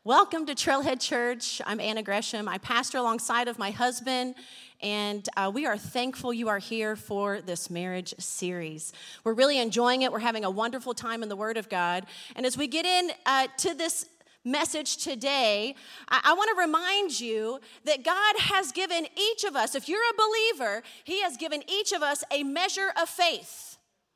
Welcome to Trailhead Church. I'm Anna Gresham. I pastor alongside of my husband, and we are thankful you are here for this marriage series. We're really enjoying it. We're having a wonderful time in the Word of God. And as we get in to this message today, I want to remind you that God has given each of us, if you're a believer, He has given each of us a measure of faith.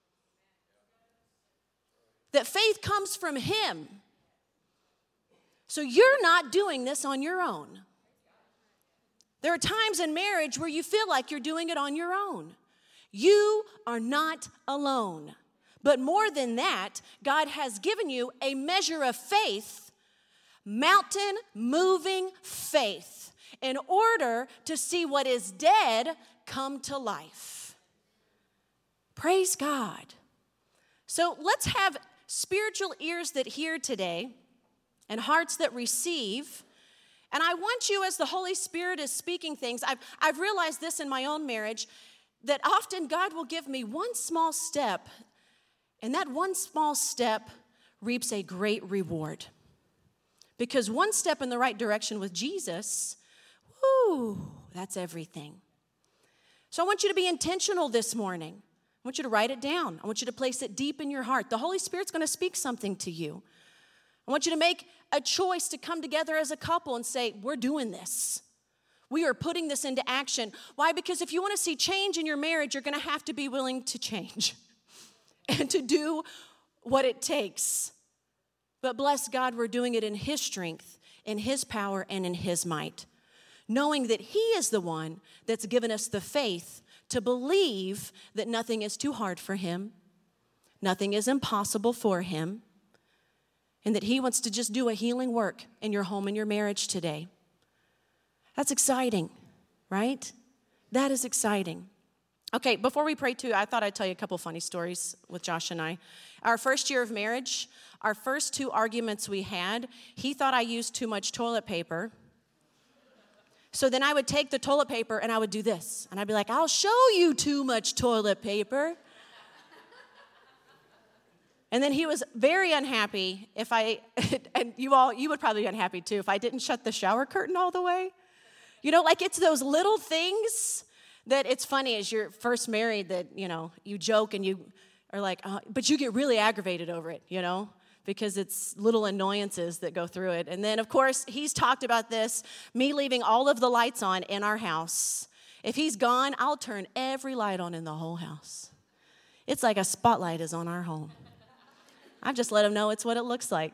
That faith comes from Him. So you're not doing this on your own. There are times in marriage where you feel like you're doing it on your own. You are not alone. But more than that, God has given you a measure of faith, mountain-moving faith, in order to see what is dead come to life. Praise God. So let's have spiritual ears that hear today and hearts that receive. And I want you, as the Holy Spirit is speaking things, I've realized this in my own marriage, that often God will give me one small step, and that one small step reaps a great reward. Because one step in the right direction with Jesus, whoo, that's everything. So I want you to be intentional this morning. I want you to write it down. I want you to place it deep in your heart. The Holy Spirit's going to speak something to you. I want you to make a choice to come together as a couple and say, we're doing this. We are putting this into action. Why? Because if you want to see change in your marriage, you're going to have to be willing to change and to do what it takes. But bless God, we're doing it in His strength, in His power, and in His might, knowing that He is the one that's given us the faith to believe that nothing is too hard for Him, nothing is impossible for Him, and that He wants to just do a healing work in your home and your marriage today. That's exciting, right? That is exciting. Okay, before we pray too, I thought I'd tell you a couple funny stories with Josh and I. Our first year of marriage, our first two arguments we had, he thought I used too much toilet paper. So then I would take the toilet paper and I would do this. And I'd be like, I'll show you too much toilet paper. And then he was very unhappy if and you would probably be unhappy too, if I didn't shut the shower curtain all the way. You know, like it's those little things that it's funny as you're first married that, you know, you joke and you are like, but you get really aggravated over it, you know, because it's little annoyances that go through it. And then, of course, he's talked about this, me leaving all of the lights on in our house. If he's gone, I'll turn every light on in the whole house. It's like a spotlight is on our home. I just let him know it's what it looks like.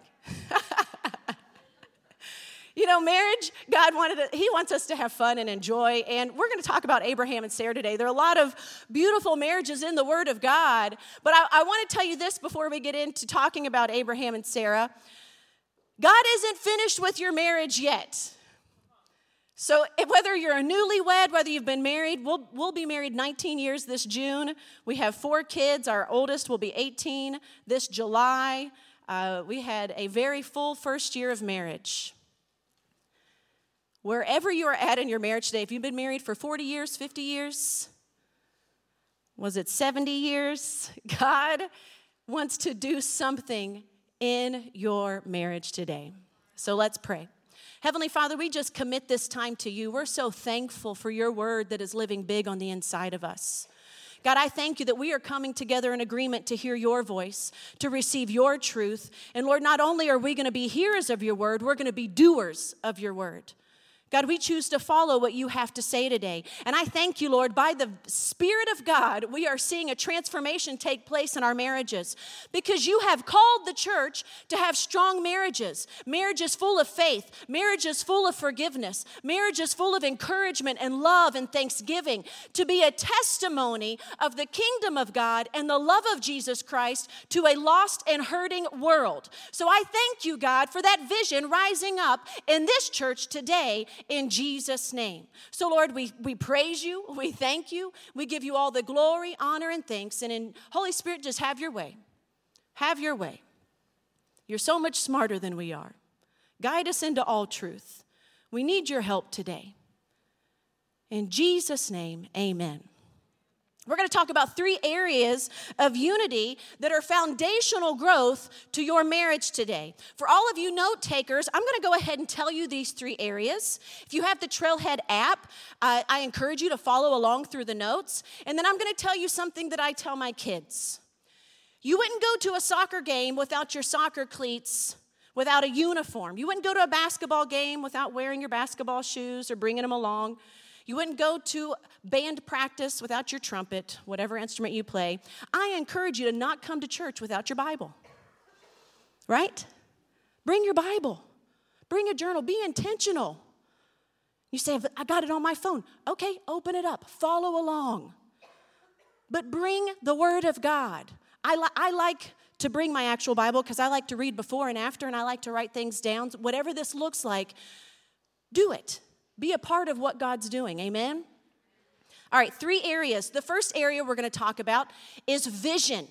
You know, marriage, God He wants us to have fun and enjoy, and we're going to talk about Abraham and Sarah today. There are a lot of beautiful marriages in the Word of God, but I want to tell you this before we get into talking about Abraham and Sarah. God isn't finished with your marriage yet. So whether you're a newlywed, whether you've been married, we'll be married 19 years this June. We have 4 kids. Our oldest will be 18 this July. We had a very full first year of marriage. Wherever you are at in your marriage today, if you've been married for 40 years, 50 years, was it 70 years? God wants to do something in your marriage today. So let's pray. Heavenly Father, we just commit this time to you. We're so thankful for your word that is living big on the inside of us. God, I thank you that we are coming together in agreement to hear your voice, to receive your truth. And Lord, not only are we going to be hearers of your word, we're going to be doers of your word. God, we choose to follow what you have to say today. And I thank you, Lord, by the Spirit of God, we are seeing a transformation take place in our marriages because you have called the church to have strong marriages, marriages full of faith, marriages full of forgiveness, marriages full of encouragement and love and thanksgiving, to be a testimony of the kingdom of God and the love of Jesus Christ to a lost and hurting world. So I thank you, God, for that vision rising up in this church today, in Jesus' name. So, Lord, we praise you. We thank you. We give you all the glory, honor, and thanks. And in Holy Spirit, just have your way. Have your way. You're so much smarter than we are. Guide us into all truth. We need your help today. In Jesus' name, amen. We're going to talk about 3 areas of unity that are foundational growth to your marriage today. For all of you note takers, I'm going to go ahead and tell you these 3 areas. If you have the Trailhead app, I encourage you to follow along through the notes. And then I'm going to tell you something that I tell my kids. You wouldn't go to a soccer game without your soccer cleats, without a uniform. You wouldn't go to a basketball game without wearing your basketball shoes or bringing them along. You wouldn't go to band practice without your trumpet, whatever instrument you play. I encourage you to not come to church without your Bible, right? Bring your Bible. Bring a journal. Be intentional. You say, I got it on my phone. Okay, open it up. Follow along. But bring the Word of God. I like to bring my actual Bible because I like to read before and after, and I like to write things down. Whatever this looks like, do it. Be a part of what God's doing. Amen? All right, 3 areas. The first area we're going to talk about is vision.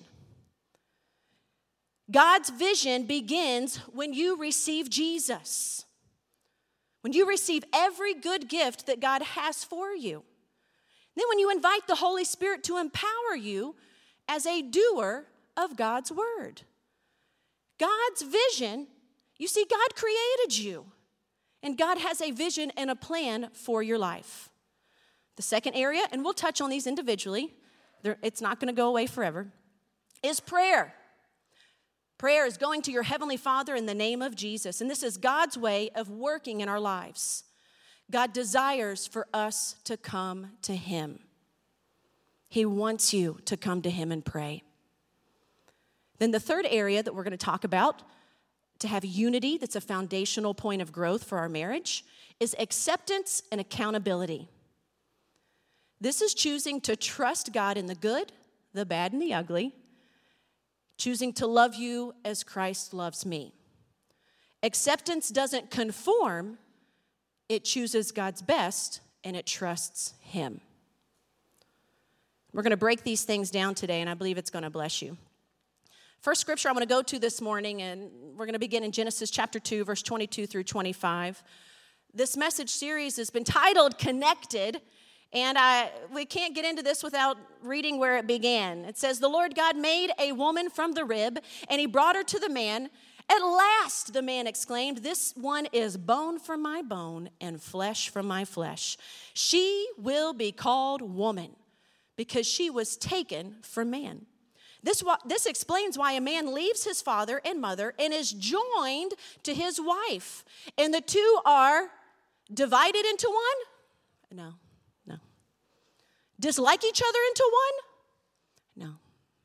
God's vision begins when you receive Jesus. When you receive every good gift that God has for you. Then when you invite the Holy Spirit to empower you as a doer of God's word. God's vision, you see, God created you. And God has a vision and a plan for your life. The second area, and we'll touch on these individually, it's not going to go away forever, is prayer. Prayer is going to your Heavenly Father in the name of Jesus. And this is God's way of working in our lives. God desires for us to come to Him. He wants you to come to Him and pray. Then the third area that we're going to talk about, to have unity that's a foundational point of growth for our marriage, is acceptance and accountability. This is choosing to trust God in the good, the bad, and the ugly, choosing to love you as Christ loves me. Acceptance doesn't conform, it chooses God's best, and it trusts Him. We're going to break these things down today, and I believe it's going to bless you. First scripture I'm going to go to this morning, and we're going to begin in Genesis chapter 2, verse 22 through 25. This message series has been titled Connected, and we can't get into this without reading where it began. It says, the Lord God made a woman from the rib, and He brought her to the man. At last, the man exclaimed, this one is bone from my bone and flesh from my flesh. She will be called woman, because she was taken from man. This explains why a man leaves his father and mother and is joined to his wife. And the two are divided into one? No. Dislike each other into one? No.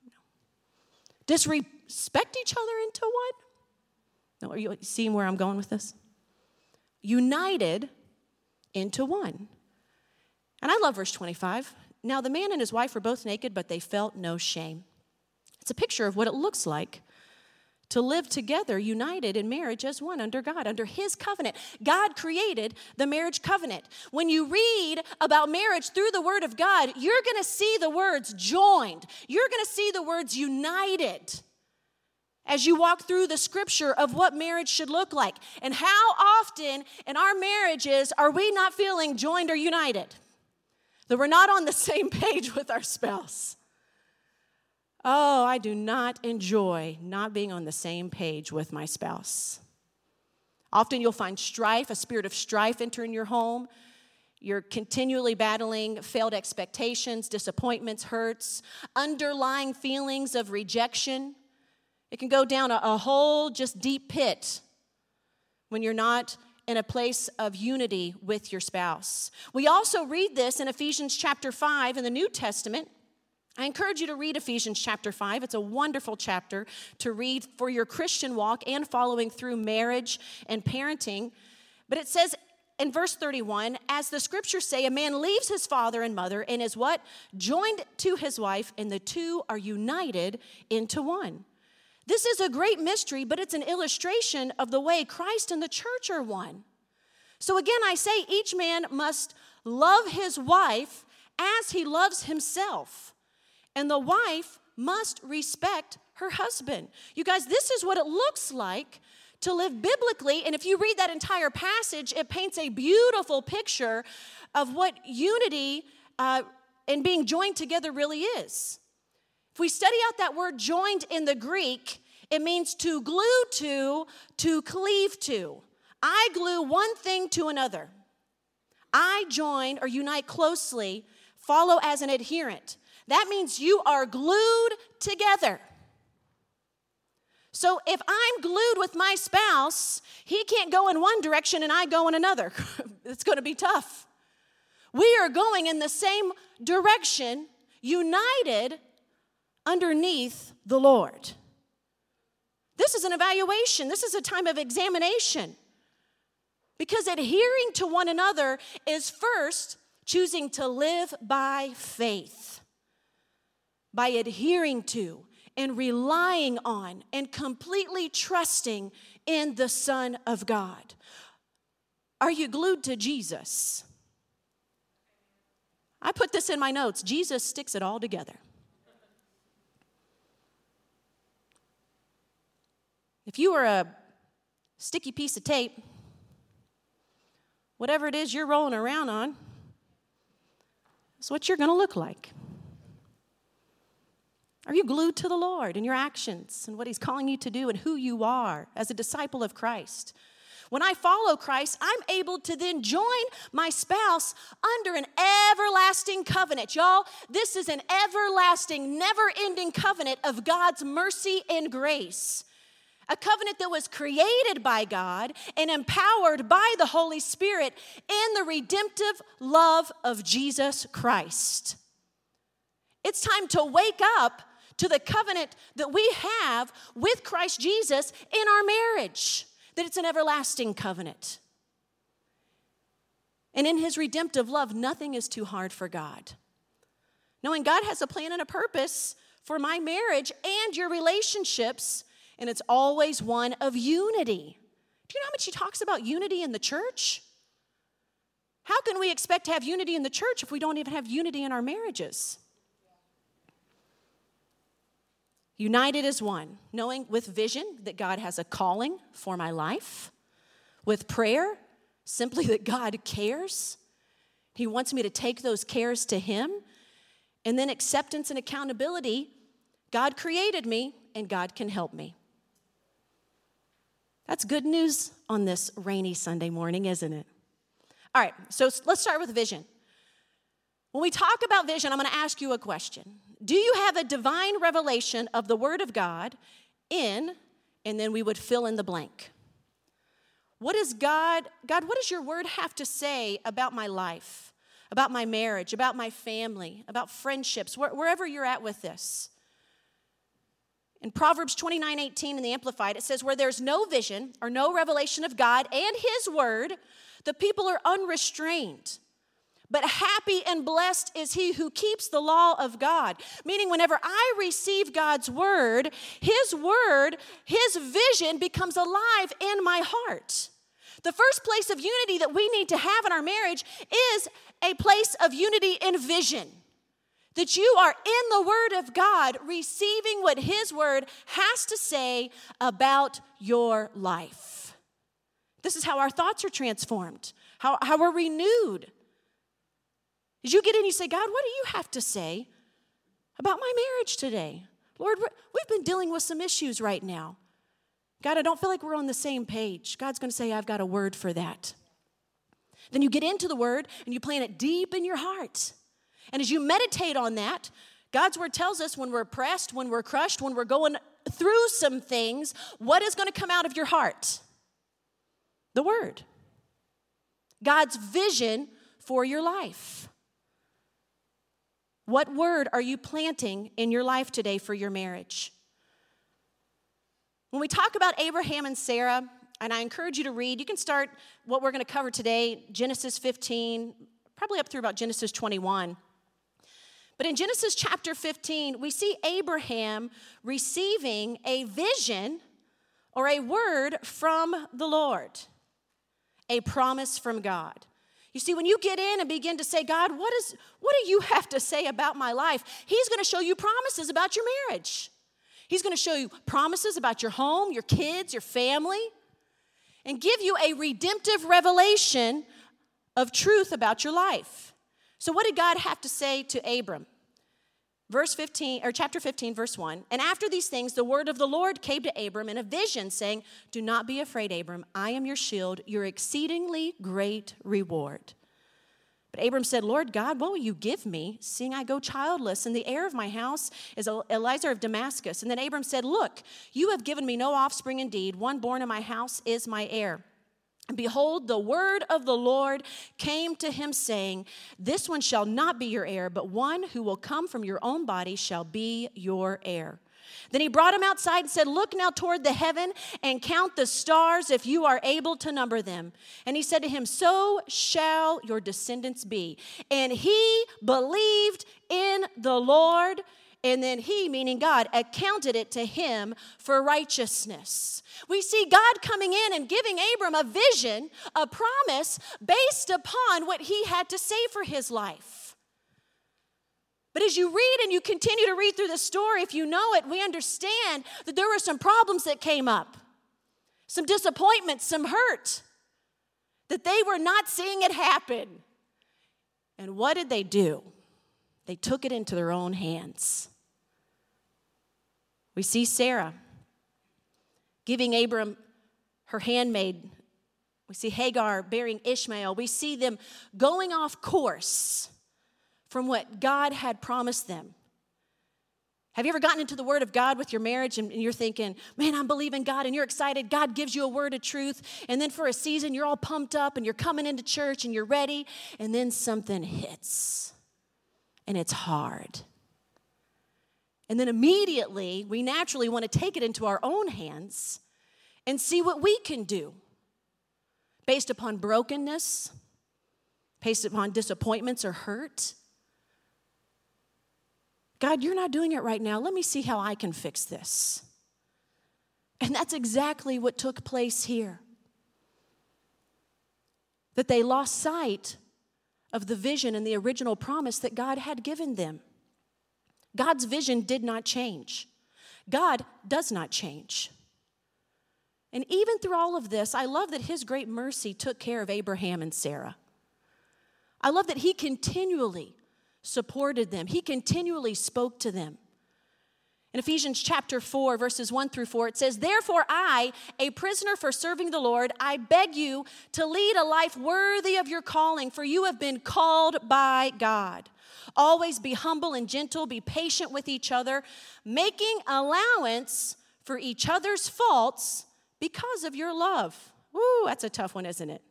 Disrespect each other into one? No. Are you seeing where I'm going with this? United into one. And I love verse 25. Now the man and his wife were both naked, but they felt no shame. It's a picture of what it looks like to live together, united in marriage as one under God, under His covenant. God created the marriage covenant. When you read about marriage through the Word of God, you're going to see the words joined. You're going to see the words united as you walk through the scripture of what marriage should look like. And how often in our marriages are we not feeling joined or united? That we're not on the same page with our spouse. Oh, I do not enjoy not being on the same page with my spouse. Often you'll find strife, a spirit of strife enter in your home. You're continually battling failed expectations, disappointments, hurts, underlying feelings of rejection. It can go down a whole just deep pit when you're not in a place of unity with your spouse. We also read this in Ephesians chapter 5 in the New Testament. I encourage you to read Ephesians chapter 5. It's a wonderful chapter to read for your Christian walk and following through marriage and parenting. But it says in verse 31, as the scriptures say, a man leaves his father and mother and is what? Joined to his wife, and the two are united into one. This is a great mystery, but it's an illustration of the way Christ and the church are one. So again, I say each man must love his wife as he loves himself. And the wife must respect her husband. You guys, this is what it looks like to live biblically. And if you read that entire passage, it paints a beautiful picture of what unity and being joined together really is. If we study out that word joined in the Greek, it means to glue to cleave to. I glue one thing to another. I join or unite closely, follow as an adherent. That means you are glued together. So if I'm glued with my spouse, he can't go in one direction and I go in another. It's going to be tough. We are going in the same direction, united underneath the Lord. This is an evaluation. This is a time of examination. Because adhering to one another is first choosing to live by faith, by adhering to and relying on and completely trusting in the Son of God. Are you glued to Jesus? I put this in my notes. Jesus sticks it all together. If you were a sticky piece of tape, whatever it is you're rolling around on, that's what you're going to look like. Are you glued to the Lord in your actions and what He's calling you to do and who you are as a disciple of Christ? When I follow Christ, I'm able to then join my spouse under an everlasting covenant. Y'all, this is an everlasting, never-ending covenant of God's mercy and grace. A covenant that was created by God and empowered by the Holy Spirit in the redemptive love of Jesus Christ. It's time to wake up to the covenant that we have with Christ Jesus in our marriage, that it's an everlasting covenant. And in His redemptive love, nothing is too hard for God. Knowing God has a plan and a purpose for my marriage and your relationships, and it's always one of unity. Do you know how much He talks about unity in the church? How can we expect to have unity in the church if we don't even have unity in our marriages? United as one, knowing with vision that God has a calling for my life, with prayer, simply that God cares. He wants me to take those cares to Him, and then acceptance and accountability. God created me, and God can help me. That's good news on this rainy Sunday morning, isn't it? All right, so let's start with vision. When we talk about vision, I'm going to ask you a question. Do you have a divine revelation of the Word of God and then we would fill in the blank? What is God, what does your Word have to say about my life, about my marriage, about my family, about friendships, wherever you're at with this? In Proverbs 29:18 in the Amplified, it says, where there's no vision or no revelation of God and His Word, the people are unrestrained. But happy and blessed is he who keeps the law of God. Meaning whenever I receive God's word, His vision becomes alive in my heart. The first place of unity that we need to have in our marriage is a place of unity in vision. That you are in the Word of God, receiving what His Word has to say about your life. This is how our thoughts are transformed, how we're renewed. As you get in, you say, God, what do you have to say about my marriage today? Lord, we've been dealing with some issues right now. God, I don't feel like we're on the same page. God's going to say, I've got a word for that. Then you get into the Word and you plant it deep in your heart. And as you meditate on that, God's Word tells us when we're pressed, when we're crushed, when we're going through some things, what is going to come out of your heart? The Word. God's vision for your life. What word are you planting in your life today for your marriage? When we talk about Abraham and Sarah, and I encourage you to read, you can start what we're going to cover today, Genesis 15, probably up through about Genesis 21. But in Genesis chapter 15, we see Abraham receiving a vision or a word from the Lord, a promise from God. You see, when you get in and begin to say, God, what do you have to say about my life? He's going to show you promises about your marriage. He's going to show you promises about your home, your kids, your family, and give you a redemptive revelation of truth about your life. So what did God have to say to Abram? Verse 15, or chapter 15, verse 1. And after these things, the word of the Lord came to Abram in a vision, saying, do not be afraid, Abram. I am your shield, your exceedingly great reward. But Abram said, Lord God, what will you give me, seeing I go childless, and the heir of my house is Eliezer of Damascus? And then Abram said, look, you have given me no offspring indeed. One born in my house is my heir. And behold, the word of the Lord came to him, saying, this one shall not be your heir, but one who will come from your own body shall be your heir. Then he brought him outside and said, look now toward the heaven and count the stars if you are able to number them. And he said to him, so shall your descendants be. And he believed in the Lord. And then he, meaning God, accounted it to him for righteousness. We see God coming in and giving Abram a vision, a promise based upon what he had to say for his life. But as you read and you continue to read through the story, if you know it, we understand that there were some problems that came up, some disappointments, some hurt, that they were not seeing it happen. And what did they do? They took it into their own hands. We see Sarah giving Abram her handmaid. We see Hagar bearing Ishmael. We see them going off course from what God had promised them. Have you ever gotten into the Word of God with your marriage and you're thinking, man, I'm believing God, and you're excited. God gives you a word of truth, and then for a season you're all pumped up and you're coming into church and you're ready, and then something hits and it's hard. And then immediately, we naturally want to take it into our own hands and see what we can do based upon brokenness, based upon disappointments or hurt. God, you're not doing it right now. Let me see how I can fix this. And that's exactly what took place here. That they lost sight of the vision and the original promise that God had given them. God's vision did not change. God does not change. And even through all of this, I love that his great mercy took care of Abraham and Sarah. I love that he continually supported them. He continually spoke to them. In Ephesians chapter 4, verses 1 through 4, it says, therefore I, a prisoner for serving the Lord, I beg you to lead a life worthy of your calling, for you have been called by God. Always be humble and gentle, be patient with each other, making allowance for each other's faults because of your love. Woo, that's a tough one, isn't it?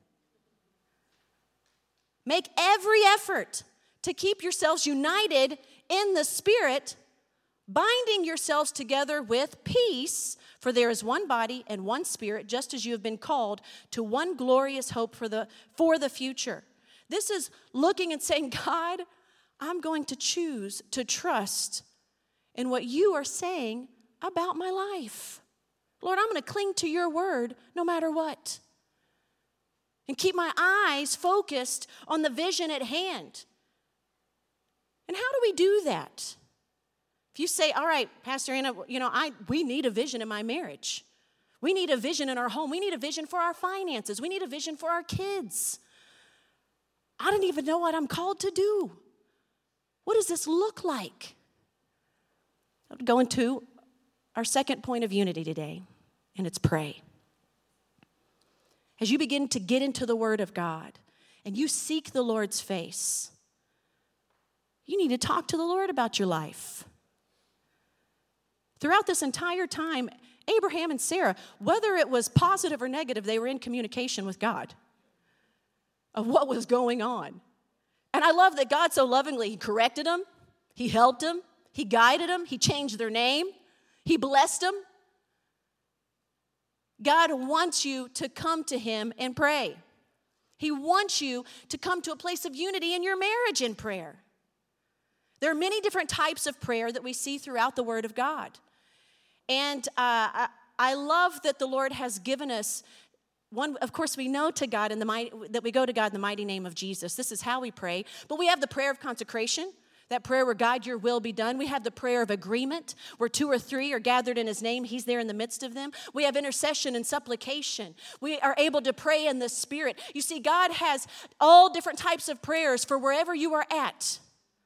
Make every effort to keep yourselves united in the Spirit, binding yourselves together with peace, for there is one body and one Spirit, just as you have been called to one glorious hope for the future. This is looking and saying, God, I'm going to choose to trust in what you are saying about my life. Lord, I'm going to cling to your word no matter what. And keep my eyes focused on the vision at hand. And how do we do that? If you say, all right, Pastor Anna, we need a vision in my marriage. We need a vision in our home. We need a vision for our finances. We need a vision for our kids. I don't even know what I'm called to do. What does this look like? I'll go into our second point of unity today, and it's pray. As you begin to get into the Word of God and you seek the Lord's face, you need to talk to the Lord about your life. Throughout this entire time, Abraham and Sarah, whether it was positive or negative, they were in communication with God of what was going on. And I love that God so lovingly, he corrected them, he helped them, he guided them, he changed their name, he blessed them. God wants you to come to him and pray. He wants you to come to a place of unity in your marriage in prayer. There are many different types of prayer that we see throughout the Word of God. And I love that the Lord has given us one. Of course, we know to God that we go to God in the mighty name of Jesus. This is how we pray. But we have the prayer of consecration. That prayer where God, your will be done. We have the prayer of agreement where 2 or 3 are gathered in his name. He's there in the midst of them. We have intercession and supplication. We are able to pray in the Spirit. You see, God has all different types of prayers for wherever you are at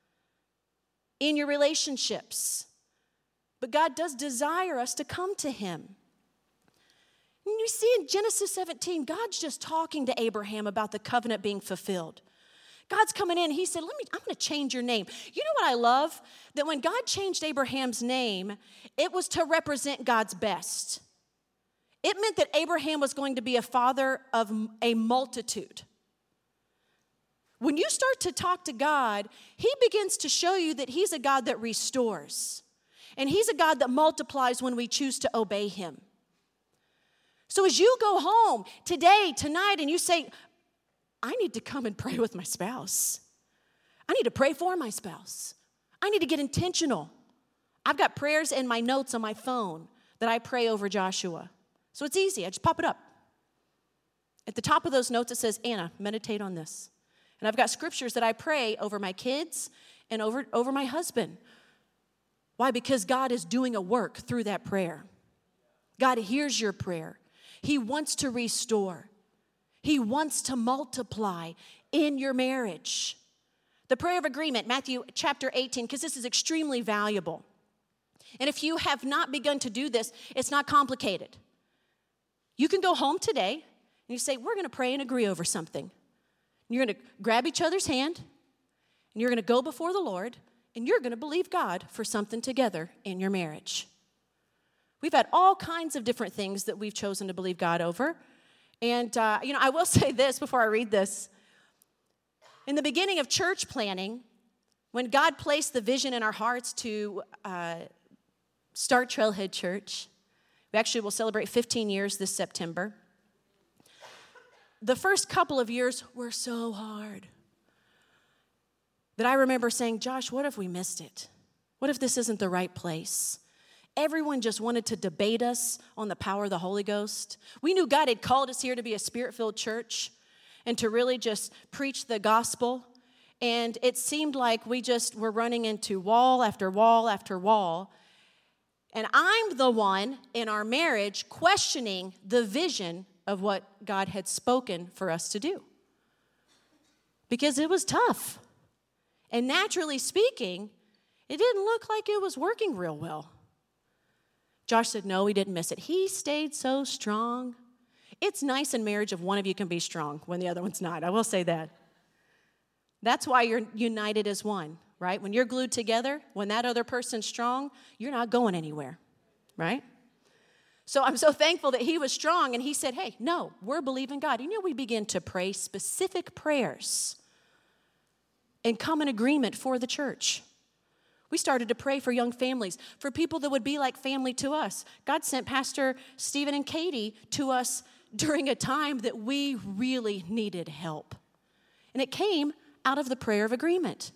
in your relationships. But God does desire us to come to him. And you see in Genesis 17, God's just talking to Abraham about the covenant being fulfilled. God's coming in. He said, I'm going to change your name. You know what I love? That when God changed Abraham's name, it was to represent God's best. It meant that Abraham was going to be a father of a multitude. When you start to talk to God, he begins to show you that he's a God that restores. And he's a God that multiplies when we choose to obey him. So as you go home today, tonight, and you say, I need to come and pray with my spouse. I need to pray for my spouse. I need to get intentional. I've got prayers in my notes on my phone that I pray over Joshua. So it's easy. I just pop it up. At the top of those notes, it says, Anna, meditate on this. And I've got scriptures that I pray over my kids and over my husband. Why? Because God is doing a work through that prayer. God hears your prayer. He wants to restore. He wants to multiply in your marriage. The prayer of agreement, Matthew chapter 18, because this is extremely valuable. And if you have not begun to do this, it's not complicated. You can go home today and you say, we're going to pray and agree over something. And you're going to grab each other's hand and you're going to go before the Lord and you're going to believe God for something together in your marriage. We've had all kinds of different things that we've chosen to believe God over. And, I will say this before I read this. In the beginning of church planning, when God placed the vision in our hearts to start Trailhead Church, we actually will celebrate 15 years this September. The first couple of years were so hard that I remember saying, Josh, what if we missed it? What if this isn't the right place? Everyone just wanted to debate us on the power of the Holy Ghost. We knew God had called us here to be a Spirit-filled church and to really just preach the gospel. And it seemed like we just were running into wall after wall after wall. And I'm the one in our marriage questioning the vision of what God had spoken for us to do. Because it was tough. And naturally speaking, it didn't look like it was working real well. Josh said, no, we didn't miss it. He stayed so strong. It's nice in marriage if one of you can be strong when the other one's not. I will say that. That's why you're united as one, right? When you're glued together, when that other person's strong, you're not going anywhere, right? So I'm so thankful that he was strong, and he said, hey, no, we're believing God. We begin to pray specific prayers and come in agreement for the church. We started to pray for young families, for people that would be like family to us. God sent Pastor Stephen and Katie to us during a time that we really needed help. And it came out of the prayer of agreement.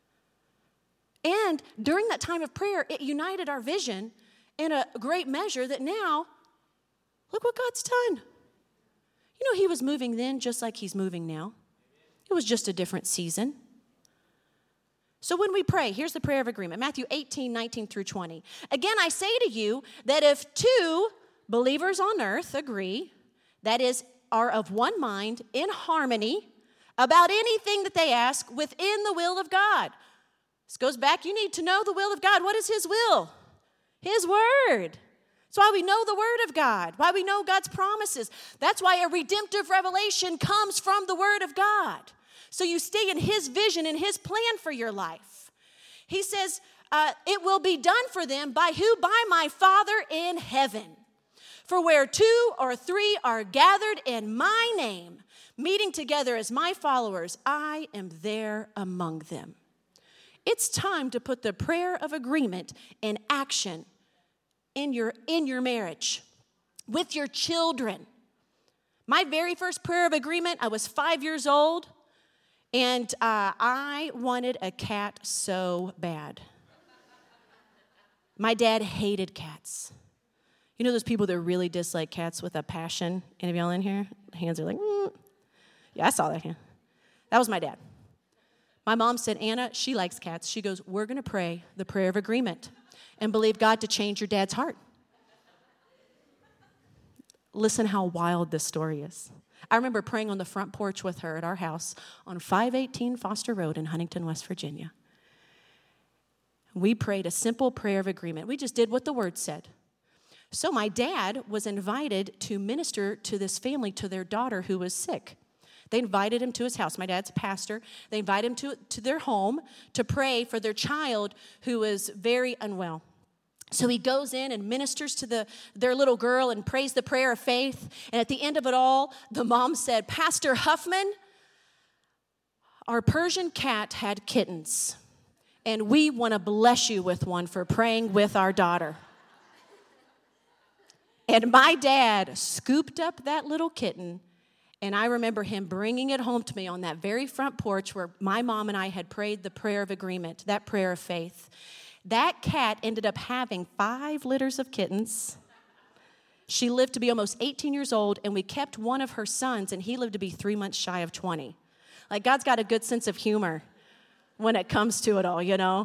And during that time of prayer, it united our vision in a great measure that now, look what God's done. He was moving then just like he's moving now. It was just a different season. So when we pray, here's the prayer of agreement, Matthew 18, 19 through 20. Again, I say to you that if 2 believers on earth agree, that is, are of one mind, in harmony, about anything that they ask within the will of God. This goes back, you need to know the will of God. What is his will? His word. That's why we know the word of God, why we know God's promises. That's why a redemptive revelation comes from the word of God. So you stay in his vision and his plan for your life. He says, it will be done for them by who? By my Father in heaven. For where 2 or 3 are gathered in my name, meeting together as my followers, I am there among them. It's time to put the prayer of agreement in action in your marriage, with your children. My very first prayer of agreement, I was 5 years old. And I wanted a cat so bad. My dad hated cats. You know those people that really dislike cats with a passion? Any of y'all in here? Hands are like, Yeah, I saw that hand. That was my dad. My mom said, Anna, she likes cats. She goes, we're going to pray the prayer of agreement and believe God to change your dad's heart. Listen how wild this story is. I remember praying on the front porch with her at our house on 518 Foster Road in Huntington, West Virginia. We prayed a simple prayer of agreement. We just did what the word said. So my dad was invited to minister to this family, to their daughter who was sick. They invited him to his house. My dad's a pastor. They invited him to their home to pray for their child who was very unwell. So he goes in and ministers to their little girl and prays the prayer of faith. And at the end of it all, the mom said, Pastor Huffman, our Persian cat had kittens, and we want to bless you with one for praying with our daughter. And my dad scooped up that little kitten, and I remember him bringing it home to me on that very front porch where my mom and I had prayed the prayer of agreement, that prayer of faith. That cat ended up having 5 litters of kittens. She lived to be almost 18 years old, and we kept one of her sons, and he lived to be 3 months shy of 20. Like, God's got a good sense of humor when it comes to it all, you know.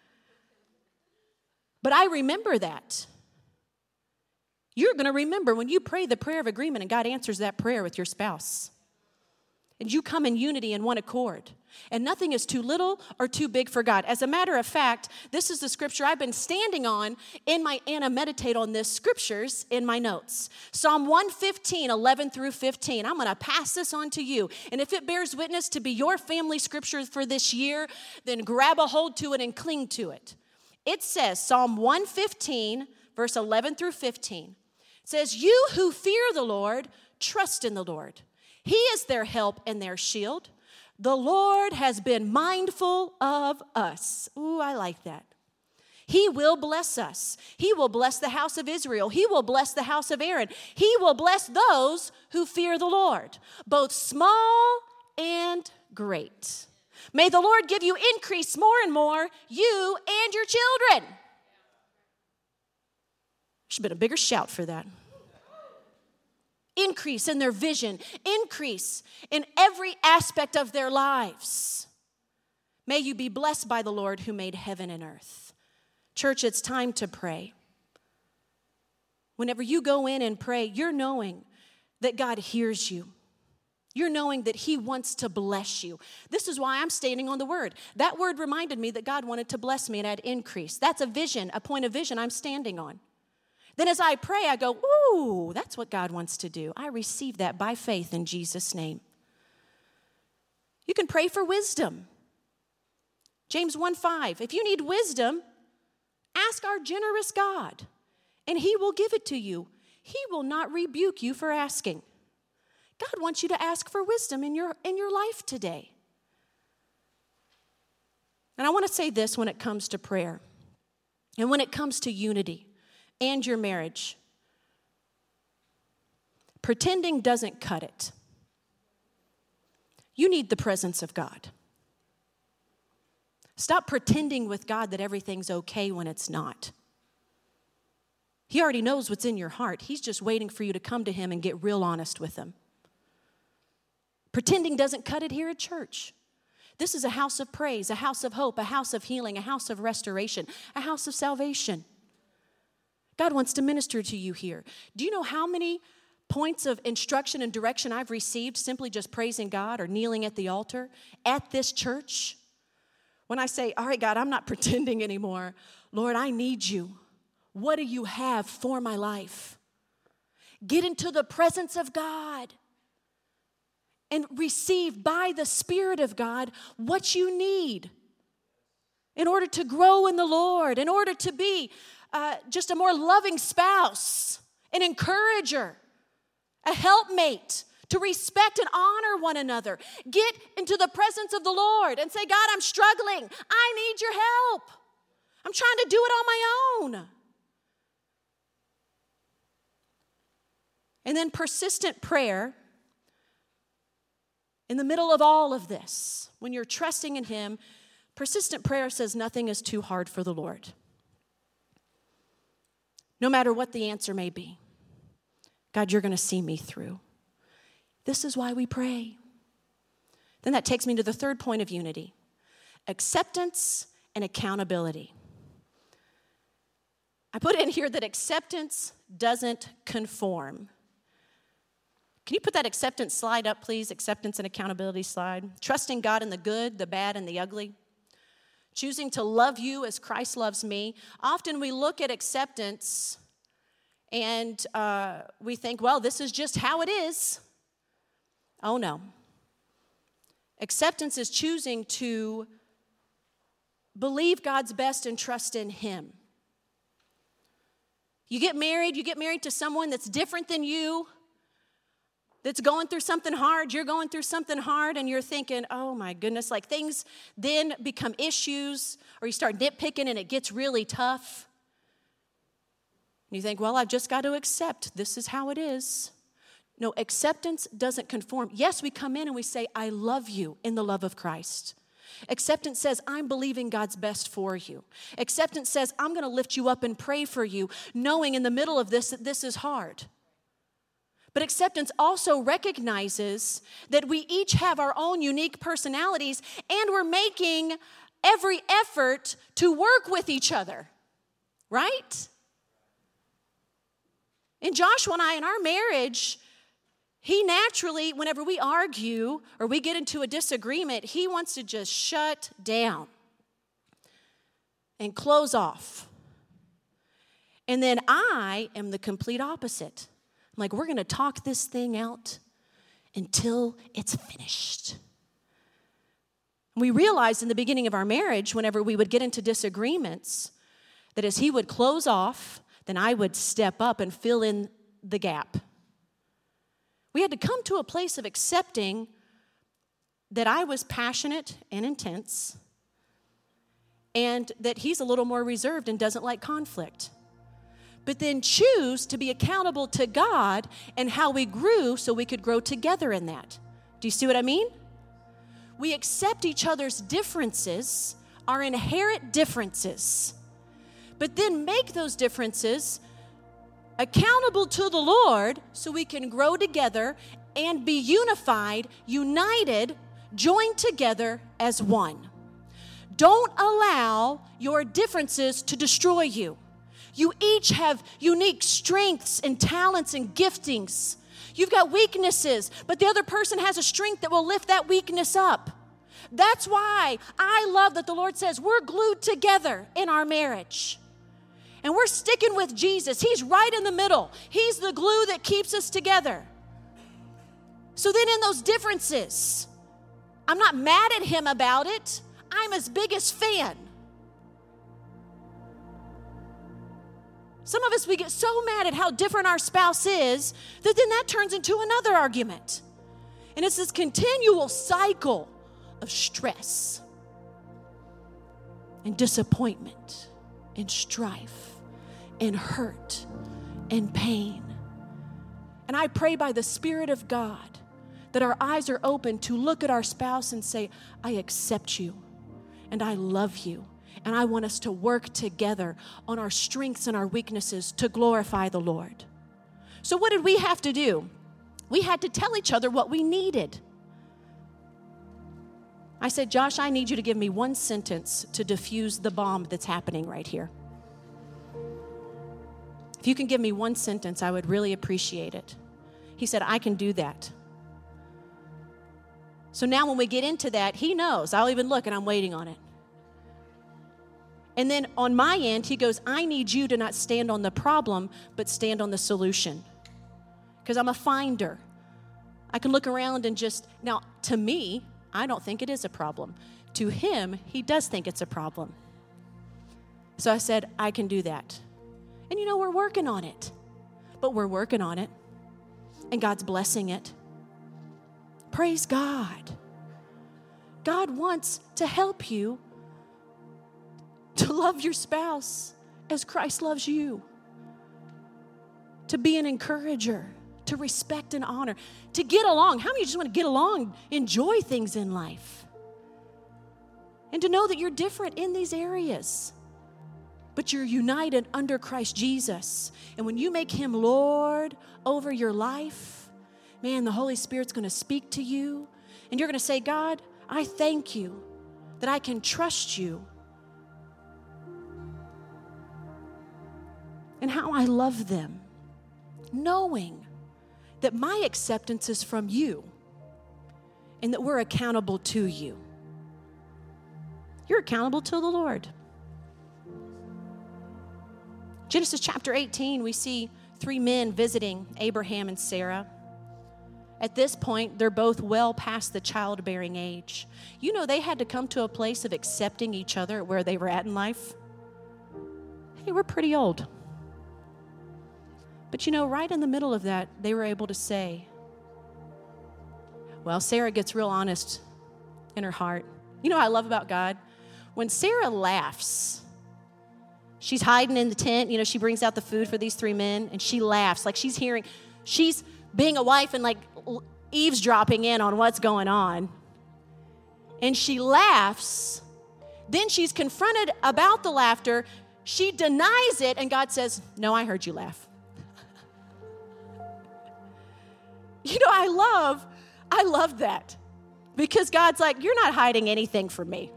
But I remember that. You're going to remember when you pray the prayer of agreement and God answers that prayer with your spouse. And you come in unity in one accord. And nothing is too little or too big for God. As a matter of fact, this is the scripture I've been standing on and I meditate on this scriptures in my notes. Psalm 115, 11 through 15. I'm going to pass this on to you. And if it bears witness to be your family scripture for this year, then grab a hold to it and cling to it. It says, Psalm 115, verse 11 through 15. It says, you who fear the Lord, trust in the Lord. He is their help and their shield. The Lord has been mindful of us. Ooh, I like that. He will bless us. He will bless the house of Israel. He will bless the house of Aaron. He will bless those who fear the Lord, both small and great. May the Lord give you increase more and more, you and your children. Should have been a bigger shout for that. Increase in their vision, increase in every aspect of their lives. May you be blessed by the Lord who made heaven and earth. Church, it's time to pray. Whenever you go in and pray, you're knowing that God hears you. You're knowing that He wants to bless you. This is why I'm standing on the word. That word reminded me that God wanted to bless me and add increase. That's a vision, a point of vision I'm standing on. Then as I pray, I go, ooh, that's what God wants to do. I receive that by faith in Jesus' name. You can pray for wisdom. James 1:5, if you need wisdom, ask our generous God, and He will give it to you. He will not rebuke you for asking. God wants you to ask for wisdom in your life today. And I want to say this when it comes to prayer and when it comes to unity and your marriage. Pretending doesn't cut it. You need the presence of God. Stop pretending with God that everything's okay when it's not. He already knows what's in your heart. He's just waiting for you to come to Him and get real honest with Him. Pretending doesn't cut it here at church. This is a house of praise, a house of hope, a house of healing, a house of restoration, a house of salvation. God wants to minister to you here. Do you know how many points of instruction and direction I've received simply just praising God or kneeling at the altar at this church? When I say, all right, God, I'm not pretending anymore. Lord, I need you. What do you have for my life? Get into the presence of God and receive by the Spirit of God what you need in order to grow in the Lord, in order to be just a more loving spouse, an encourager, a helpmate, to respect and honor one another. Get into the presence of the Lord and say, God, I'm struggling. I need your help. I'm trying to do it on my own. And then persistent prayer in the middle of all of this, when you're trusting in Him, persistent prayer says nothing is too hard for the Lord. No matter what the answer may be. God, you're going to see me through. This is why we pray. Then that takes me to the third point of unity. acceptance and accountability. I put in here that acceptance doesn't conform. Can you put that acceptance slide up, please? Acceptance and accountability slide. Trusting God in the good, the bad, and the ugly. Choosing to love you as Christ loves me. Often we look at acceptance and we think, well, this is just how it is. Oh, no. Acceptance is choosing to believe God's best and trust in Him. You get married to someone that's different than you, that's going through something hard, you're going through something hard, and you're thinking, oh my goodness, like things then become issues, or you start nitpicking and it gets really tough. And you think, well, I've just got to accept this is how it is. No, acceptance doesn't conform. Yes, we come in and we say, I love you in the love of Christ. Acceptance says, I'm believing God's best for you. Acceptance says, I'm going to lift you up and pray for you, knowing in the middle of this that this is hard. But acceptance also recognizes that we each have our own unique personalities and we're making every effort to work with each other, right? And Joshua and I, in our marriage, he naturally, whenever we argue or we get into a disagreement, he wants to just shut down and close off. And then I am the complete opposite. I'm like, we're going to talk this thing out until it's finished. We realized in the beginning of our marriage, whenever we would get into disagreements, that as he would close off, then I would step up and fill in the gap. We had to come to a place of accepting that I was passionate and intense, and that he's a little more reserved and doesn't like conflict. But then choose to be accountable to God and how we grew so we could grow together in that. Do you see what I mean? We accept each other's differences, our inherent differences, but then make those differences accountable to the Lord so we can grow together and be unified, united, joined together as one. Don't allow your differences to destroy you. You each have unique strengths and talents and giftings. You've got weaknesses, but the other person has a strength that will lift that weakness up. That's why I love that the Lord says we're glued together in our marriage. And we're sticking with Jesus. He's right in the middle. He's the glue that keeps us together. So then in those differences, I'm not mad at him about it. I'm his biggest fan. Some of us, we get so mad at how different our spouse is that then that turns into another argument. And it's this continual cycle of stress and disappointment and strife and hurt and pain. And I pray by the Spirit of God that our eyes are open to look at our spouse and say, I accept you and I love you. And I want us to work together on our strengths and our weaknesses to glorify the Lord. So what did we have to do? We had to tell each other what we needed. I said, Josh, I need you to give me one sentence to diffuse the bomb that's happening right here. If you can give me one sentence, I would really appreciate it. He said, I can do that. So now when we get into that, he knows. I'll even look and I'm waiting on it. And then on my end, he goes, I need you to not stand on the problem, but stand on the solution. Because I'm a finder. I can look around and just, now to me, I don't think it is a problem. To him, he does think it's a problem. So I said, I can do that. And you know, we're working on it. But we're working on it. And God's blessing it. Praise God. God wants to help you to love your spouse as Christ loves you. To be an encourager. To respect and honor. To get along. How many of you just want to get along, enjoy things in life? And to know that you're different in these areas. But you're united under Christ Jesus. And when you make him Lord over your life, man, the Holy Spirit's going to speak to you. And you're going to say, God, I thank you that I can trust you, and how I love them, knowing that my acceptance is from you and that we're accountable to you. You're accountable to the Lord. Genesis chapter 18, we see 3 men visiting Abraham and Sarah. At this point, they're both well past the childbearing age. You know, they had to come to a place of accepting each other where they were at in life. Hey, we're pretty old. But you know, right in the middle of that, they were able to say, well, Sarah gets real honest in her heart. You know what I love about God? When Sarah laughs, she's hiding in the tent. You know, she brings out the food for these 3 men, and she laughs like she's being a wife and like eavesdropping in on what's going on. And she laughs. Then she's confronted about the laughter. She denies it, and God says, no, I heard you laugh. You know, I love that, because God's like, you're not hiding anything from me.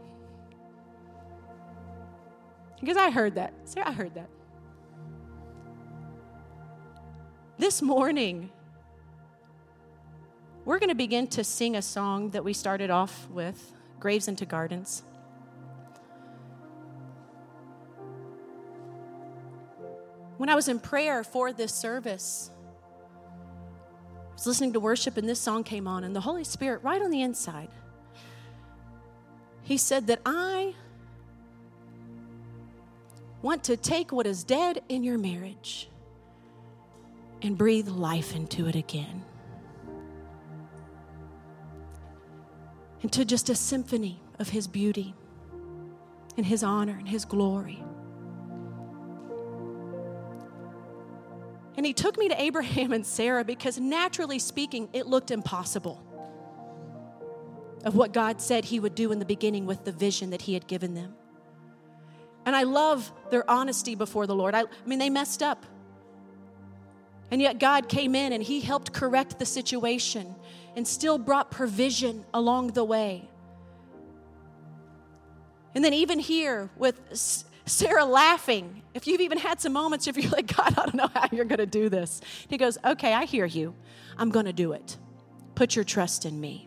Because I heard that. Sarah, I heard that. This morning, we're going to begin to sing a song that we started off with, Graves into Gardens. When I was in prayer for this service, I was listening to worship, and this song came on, and the Holy Spirit, right on the inside, He said that I want to take what is dead in your marriage and breathe life into it again. Into just a symphony of His beauty and His honor and His glory. And He took me to Abraham and Sarah because, naturally speaking, it looked impossible of what God said He would do in the beginning with the vision that He had given them. And I love their honesty before the Lord. I mean, they messed up. And yet God came in and He helped correct the situation and still brought provision along the way. And then even here with Sarah laughing, if you've even had some moments if you're like, God, I don't know how you're going to do this. He goes, okay, I hear you. I'm going to do it. Put your trust in me.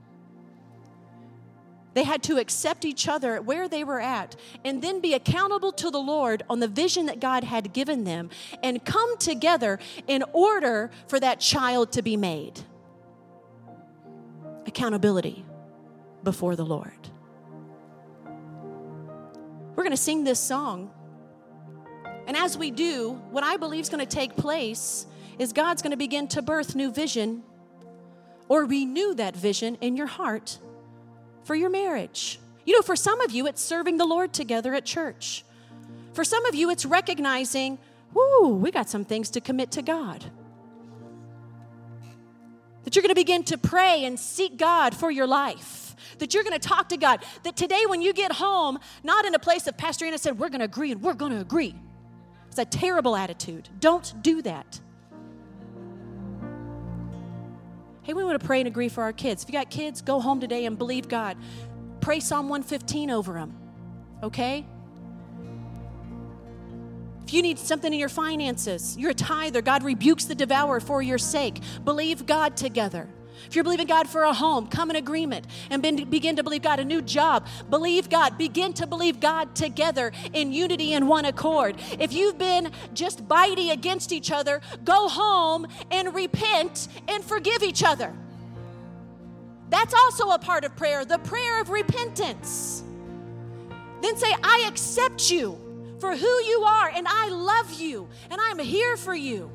They had to accept each other where they were at and then be accountable to the Lord on the vision that God had given them and come together in order for that child to be made. Accountability before the Lord. We're going to sing this song. And as we do, what I believe is going to take place is God's going to begin to birth new vision or renew that vision in your heart for your marriage. You know, for some of you, it's serving the Lord together at church. For some of you, it's recognizing, we got some things to commit to God. That you're going to begin to pray and seek God for your life. That you're going to talk to God. That today when you get home, not in a place of Pastor Anna said, we're going to agree and we're going to agree. It's a terrible attitude. Don't do that. Hey, we want to pray and agree for our kids. If you got kids, go home today and believe God. Pray Psalm 115 over them, okay? If you need something in your finances, you're a tither, God rebukes the devourer for your sake. Believe God together. If you're believing God for a home, come in agreement and begin to believe God a new job. Believe God. Begin to believe God together in unity and one accord. If you've been just bitey against each other, go home and repent and forgive each other. That's also a part of prayer, the prayer of repentance. Then say, I accept you for who you are, and I love you, and I'm here for you.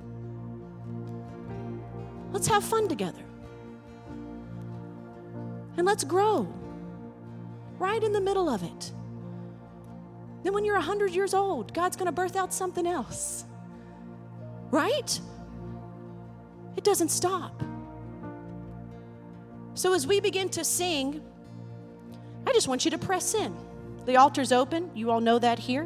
Let's have fun together. And let's grow right in the middle of it. Then when you're 100 years old, God's going to birth out something else. Right? It doesn't stop. So as we begin to sing, I just want you to press in. The altar's open. You all know that here.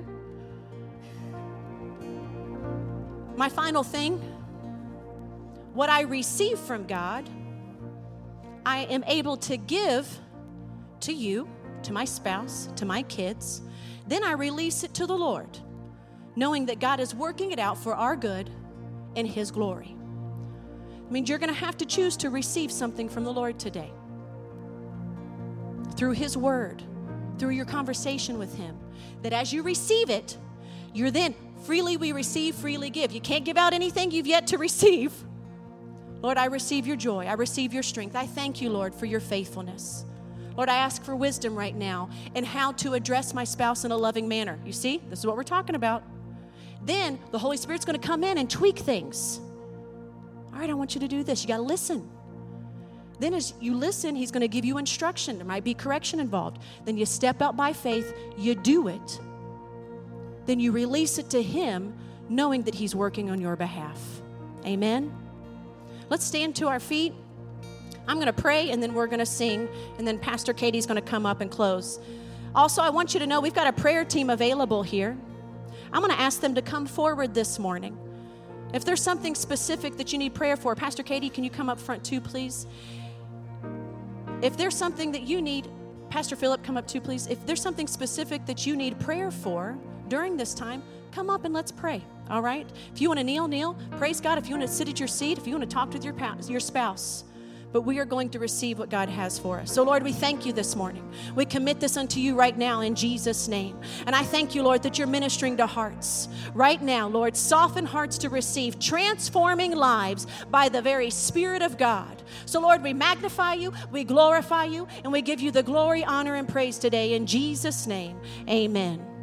My final thing, what I receive from God, I am able to give to you to my spouse, to my kids. Then I release it to the Lord, knowing that God is working it out for our good and His glory. It means you're going to have to choose to receive something from the Lord today. Through His Word, through your conversation with Him, that as you receive it, you're then freely we receive, freely give. You can't give out anything you've yet to receive. Lord, I receive your joy. I receive your strength. I thank you, Lord, for your faithfulness. Lord, I ask for wisdom right now in how to address my spouse in a loving manner. You see, this is what we're talking about. Then the Holy Spirit's going to come in and tweak things. All right, I want you to do this. You got to listen. Then as you listen, He's going to give you instruction. There might be correction involved. Then you step out by faith. You do it. Then you release it to Him, knowing that He's working on your behalf. Amen? Let's stand to our feet. I'm going to pray, and then we're going to sing, and then Pastor Katie's going to come up and close. Also, I want you to know we've got a prayer team available here. I'm going to ask them to come forward this morning. If there's something specific that you need prayer for, Pastor Katie, can you come up front too, please? If there's something that you need, Pastor Philip, come up too, please. If there's something specific that you need prayer for during this time, come up and let's pray, all right? If you want to kneel. Praise God. If you want to sit at your seat, if you want to talk with your spouse. But we are going to receive what God has for us. So, Lord, we thank you this morning. We commit this unto you right now in Jesus' name. And I thank you, Lord, that you're ministering to hearts. Right now, Lord, soften hearts to receive, transforming lives by the very Spirit of God. So, Lord, we magnify you, we glorify you, and we give you the glory, honor, and praise today in Jesus' name. Amen.